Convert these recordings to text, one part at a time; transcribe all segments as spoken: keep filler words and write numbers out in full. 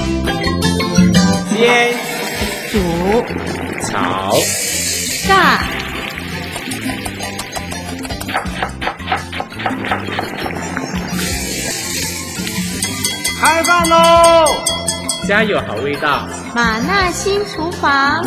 煎、 煮、 炒、 炸。 开饭喽！家有好味道， 马纳新厨房。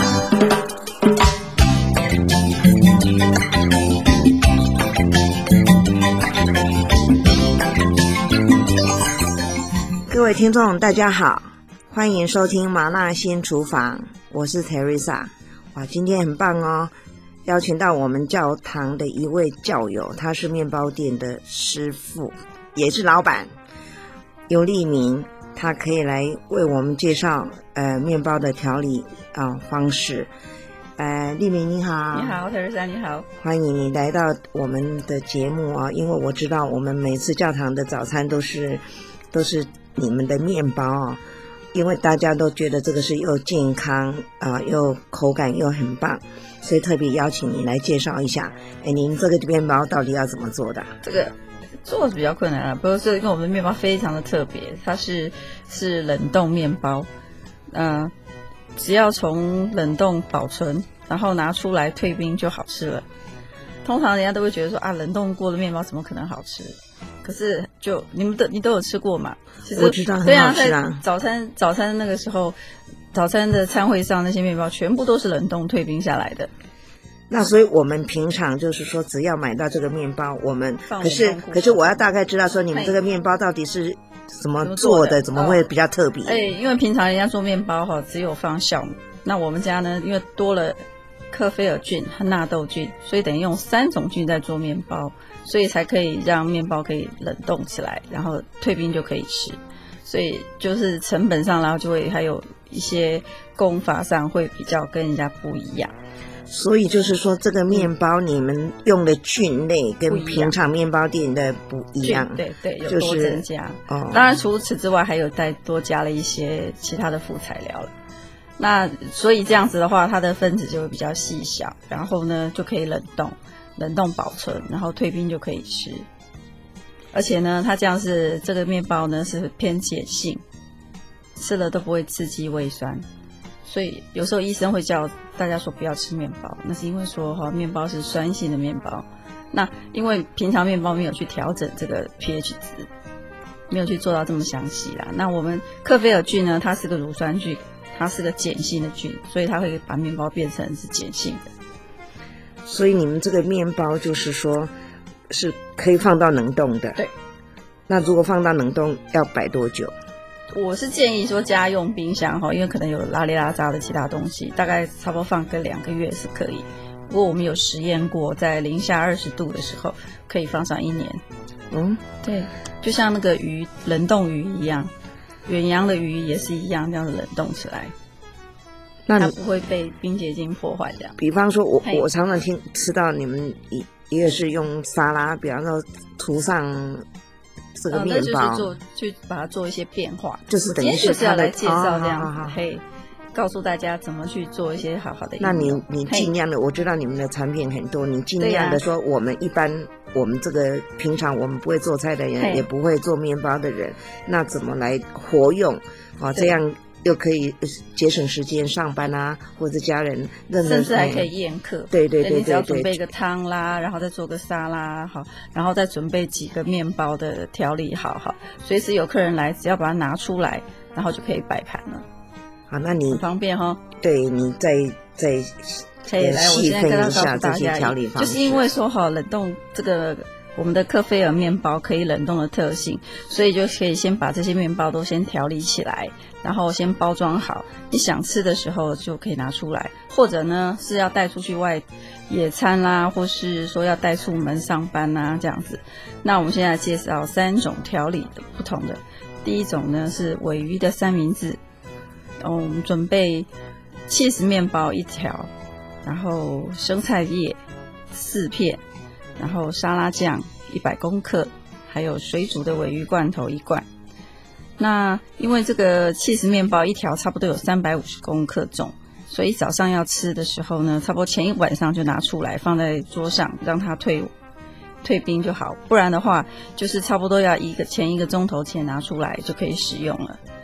各位听众大家好，欢迎收听麻辣新厨房，我是 Teresa。 哇，今天很棒哦，邀请到我们教堂的一位教友，他是面包店的师傅，也是老板尤立明，他可以来为我们介绍呃面包的调理啊、呃、方式。呃，立明你好。 你好 Teresa 你好， 欢迎你来到我们的节目啊！因为我知道我们每次教堂的早餐都是都是你们的面包啊，因为大家都觉得这个是又健康啊、呃，又口感又很棒，所以特别邀请你来介绍一下。哎，您这个面包到底要怎么做的？ 这个做是比较困难了，不过这跟我们的面包非常的特别，它是是冷冻面包，呃，只要从冷冻保存，然后拿出来退冰就好吃了。通常人家都会觉得说啊，冷冻过的面包怎么可能好吃？可是就你们都你都有吃过嘛？其实我知道很好吃啊。 对啊，在早餐早餐那个时候，早餐的餐会上那些面包全部都是冷冻退冰下来的。 那所以我们平常就是说，只要买到这个面包，我们可是可是我要大概知道说，你们这个面包到底是怎么做的，怎么会比较特别？ 哎、欸，因为平常人家做面包哈，只有放酵母，那我们家呢，因为多了克菲尔菌和纳豆菌，所以等于用三种菌在做面包，所以才可以让面包可以冷冻起来，然后退冰就可以吃。所以就是成本上，然后就会还有一些工法上会比较跟人家不一样。 所以就是说，这个面包你们用的菌类跟平常面包店的不一样， 对对，有多增加。 就是哦、 当然除此之外，还有再多加了一些其他的副材料了。那所以这样子的话，它的分子就会比较细小，然后呢就可以冷冻，冷冻保存，然后退冰就可以吃。而且呢，它这样是这个面包呢是偏碱性，吃了都不会刺激胃酸。所以有时候医生会叫大家说不要吃面包，那是因为说哈、哦、面包是酸性的面包，那因为平常面包没有去调整这个 pH 值，没有去做到这么详细啦。那我们克菲尔菌呢，它是个乳酸菌，它是个碱性的菌，所以它会把面包变成是碱性的。 所以你们这个面包就是说是可以放到冷冻的。 对。 那如果放到冷冻要摆多久？ 我是建议说家用冰箱哈，因为可能有拉里拉杂的其他东西，大概差不多放个两个月是可以。不过我们有实验过，在零下二十度的时候可以放上一年。 嗯， 对，就像那个鱼冷冻鱼一样，远洋的鱼也是一样，这样子冷冻起来，那它不会被冰结晶破坏掉。 比方说我我常常听吃到你们一一个是用沙拉，比方说涂上这个面包， 呃、就是做去把它做一些变化， 就是等于是就是要来介绍这样子， 哦、好好好可以告诉大家怎么去做一些好好的。 那你你尽量的，我知道你们的产品很多，你尽量的说，我们一般、啊、我们这个平常我们不会做菜的人，也不会做面包的人，那怎么来活用啊？这样又可以节省时间上班啊，或者家人任甚至还可以宴客。 对对对对对， 你只要准备一个汤啦，然后再做个沙拉，好，然后再准备几个面包的调理，好好，随时有客人来，只要把它拿出来，然后就可以摆盘了。 好，那你很方便哈。 对，你再再可以来，我现在跟他告诉大这些调理家，就是因为说哈，冷冻这个。我们的克菲尔面包可以冷冻的特性，所以就可以先把这些面包都先调理起来，然后先包装好，你想吃的时候就可以拿出来，或者呢是要带出去外野餐啦，或是说要带出门上班啦这样子。那我们现在介绍三种调理的不同的，第一种呢是鲔鱼的三明治，我们准备起司面包一条，然后生菜叶四片，然后沙拉酱一百公克，还有水煮的鲔鱼罐头一罐。那因为这个起司面包一条差不多有三百五十公克重，所以早上要吃的时候呢，差不多前一晚上就拿出来放在桌上，让它退退冰就好。不然的话，就是差不多要一个前一个钟头前拿出来就可以使用了。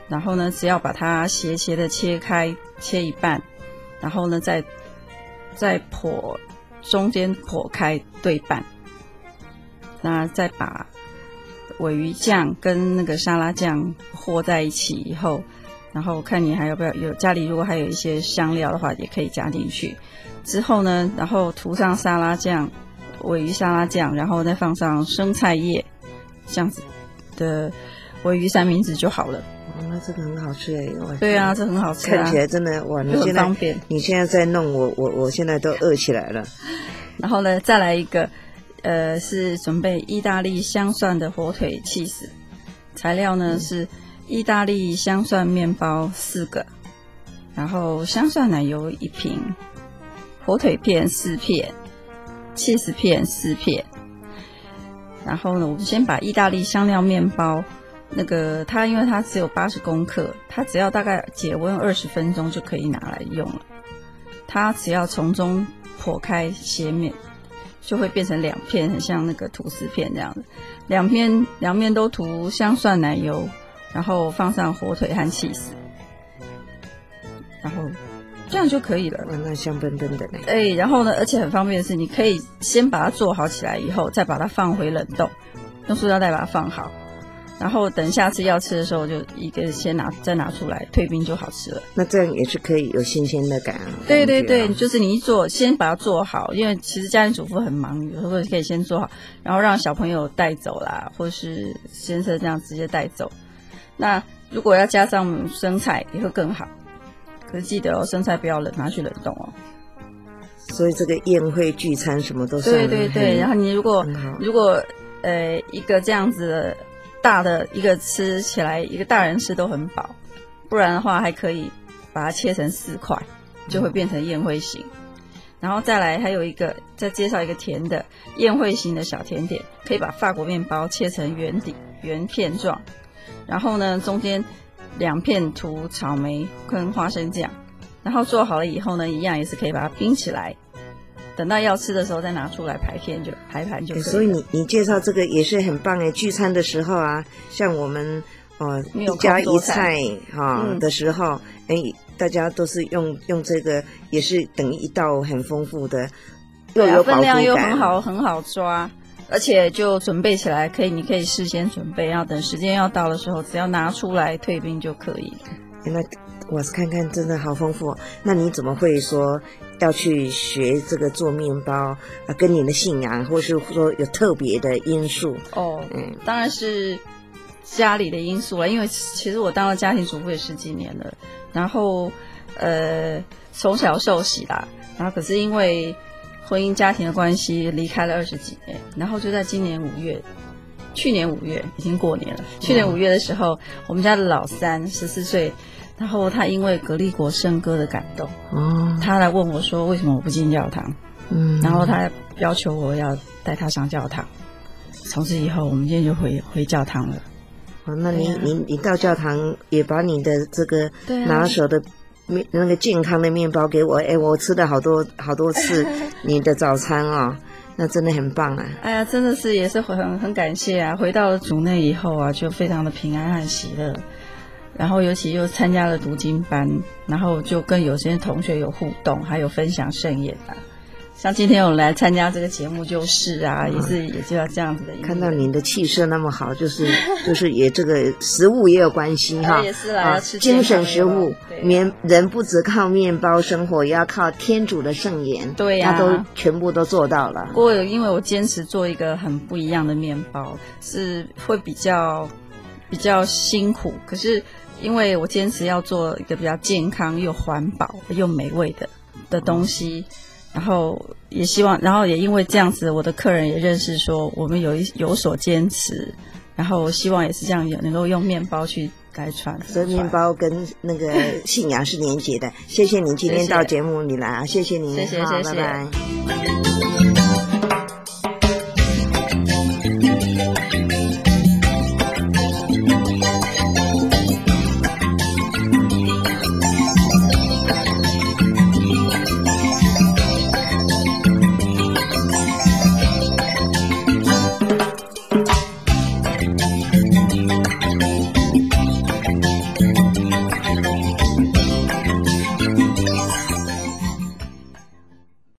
然后呢，只要把它斜斜的切开，切一半，然后呢，再再剖中间剖开对半，那再把鲔鱼酱跟那个沙拉酱和在一起以后，然后看你还要不要有家里如果还有一些香料的话，也可以加进去。之后呢，然后涂上沙拉酱，鲔鱼沙拉酱，然后再放上生菜叶，这样子的鲔鱼三明治就好了。 哦，那这个很好吃诶！ 对啊，这很好吃啊， 看起来真的哇！你现在方便， 你现在在弄我，我我现在都饿起来了。 然后呢，再来一个，呃，是准备意大利香蒜的火腿起司，材料呢、嗯、是意大利香蒜面包四个，然后香蒜奶油一瓶，火腿片四片，起司片四片。然后呢，我们先把意大利香料面包。那个它因为它只有八十公克，它只要大概解温二十分钟就可以拿来用了。它只要从中剖开斜面，就会变成两片，很像那个吐司片这样子。两片两面都涂香蒜奶油，然后放上火腿和起司，然后这样就可以了。 哇，那香喷喷的呢。 哎，然后呢，而且很方便的是，你可以先把它做好起来以后，再把它放回冷冻，用塑料袋把它放好。然后等下次要吃的时候，就一个先拿再拿出来退冰就好吃了。 那这样也是可以有新鲜的感啊。 对对对，就是你一做，先把它做好，因为其实家庭主妇很忙，有时候可以先做好，然后让小朋友带走啦，或是先生这样直接带走。那如果要加上生菜也会更好，可是记得哦，生菜不要冷，拿去冷冻哦。 所以这个宴会聚餐什么都是对对对，然后你如果如果呃一个这样子的。大的一个吃起来，一个大人吃都很饱，不然的话还可以把它切成四块，就会变成宴会型。然后再来还有一个，再介绍一个甜的宴会型的小甜点，可以把法国面包切成圆底圆片状，然后呢中间两片涂草莓跟花生酱，然后做好了以后呢，一样也是可以把它冰起来。等到要吃的时候再拿出来排片就排盘就可以了。 所以你你介绍这个也是很棒诶，聚餐的时候啊，像我们呃一家一菜哈、哦嗯、的时候，哎，大家都是用用这个，也是等于一道很丰富的，又有饱足感， 分量又很好很好抓，而且就准备起来可以，你可以事先准备，要等时间要到的时候，只要拿出来退冰就可以。 那我是看看真的好丰富、哦。那你怎么会说要去学这个做面包啊？跟你的信仰，或是说有特别的因素？ 哦，嗯，当然是家里的因素了。因为其实我当了家庭主妇也十几年了，然后呃从小受洗啦，然后可是因为婚姻家庭的关系离开了二十几年，然后就在今年五月。去年五月已经过年了。去年五月的时候，嗯、我们家的老三十四岁，然后他因为格利国圣歌的感动，哦，他来问我说为什么我不进教堂，嗯，然后他要求我要带他上教堂。从此以后，我们今天就回回教堂了。 哦，那你、啊、你你到教堂也把你的这个拿手的面、啊、那个健康的面包给我，哎，我吃了好多好多次你的早餐哦。那真的很棒啊！ 哎呀，真的是也是很很感谢啊！回到了主内以后啊，就非常的平安和喜乐。然后尤其又参加了读经班，然后就跟有些同学有互动，还有分享盛宴啊。像今天我来参加这个节目就是啊，嗯、也是也就要这样子的。 看到你的气色那么好，就是就是也这个食物也有关系哈。 也是啦，啊、要吃精神食物，面人不只靠面包生活，也要靠天主的圣言。 对呀、啊， 他都全部都做到了。 不过因为我坚持做一个很不一样的面包，是会比较比较辛苦，可是因为我坚持要做一个比较健康又环保又美味的的东西。嗯，然后也希望，然后也因为这样子，我的客人也认识说我们有一有所坚持，然后希望也是这样，能够用面包去来传。 所以面包跟那个信仰是连结的。谢谢你今天到节目里来啊，谢谢你， 谢谢谢谢， 拜拜。